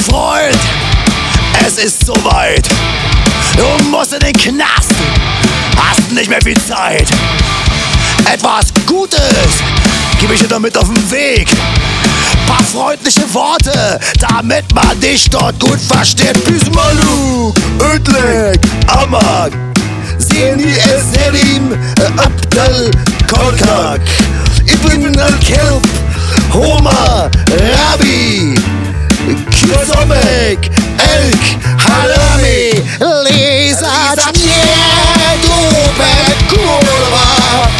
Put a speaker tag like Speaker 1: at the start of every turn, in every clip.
Speaker 1: Freund, es ist soweit. Du musst in den Knast, hast nicht mehr viel Zeit. Etwas Gutes gebe ich dir damit auf den Weg. Paar freundliche Worte, damit man dich dort gut versteht. Bismaluk, Ödlek, Amak, Zeni Eserim, Abdel Kolkak, Ibn al-Kelb, Homa, Rabi, Kizomek, Elk, Halami, Lisa, Dubek, Kurva,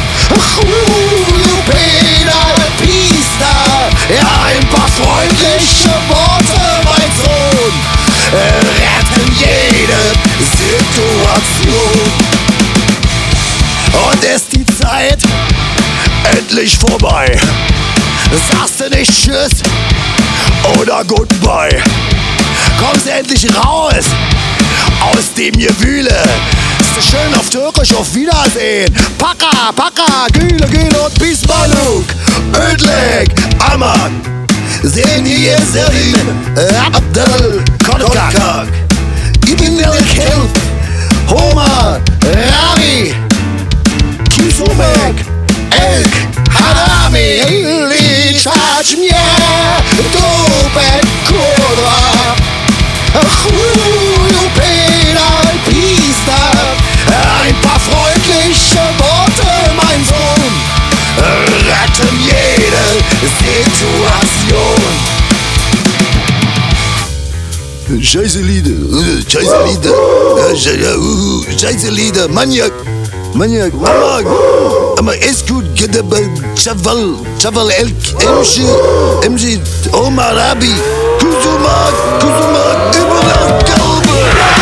Speaker 1: ja, ein paar freundliche Worte, mein Sohn, retten jede Situation. Und ist die Zeit endlich vorbei? Sagst du nicht Tschüss oder Goodbye? Kommst endlich raus aus dem Gewühle. Ist schön auf Türkisch, auf Wiedersehen. Paka, Paka, Güle, Güle und Bismaluk, Ödlek, Amak, Zeni Eserim, Abdel Kolkak, Ibn al-Kelb, Homa, Rabi, Kizomek, Elk, Halami, Lichach, Dubek, Kurva, ein paar freundliche Worte, mein Sohn, retten jede Situation. Scheiße Lieder, scheiße Lieder, Maniak, Amak, aber ist gut, Chaval, Elk, MG, Omar Rabi, Kuzumak, überall Galbe.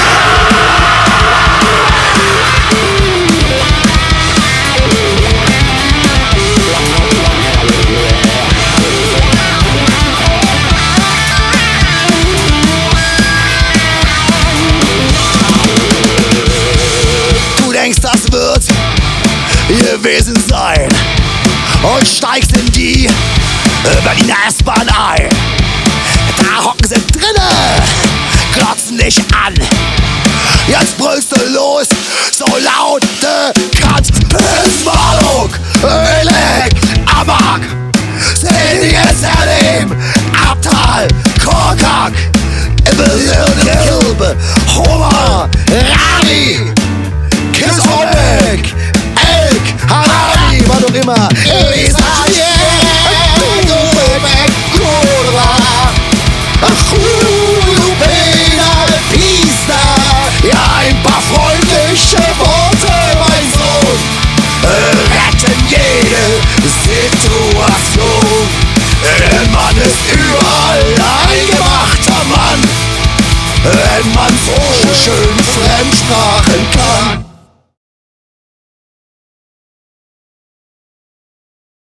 Speaker 1: Das wird gewesen sein und steigst in die Berliner S-Bahn ein. Da hocken sie drinne, glotzen dich an. Jetzt brüllst du los, so laut du kannst. Bismaluk, Ödlek, Amak, Zeni Eserim, Abdel Kolkak, Ibn al-Kelb, Homa, Rabi, Kizomek, Elk, Halami, was auch immer. Lisa, Dubek, Kurva, ja, ein paar freundliche Worte, mein Sohn, retten jede Situation. Denn man ist überall ein gemachter Mann, wenn man so schön Fremdsprachen kann.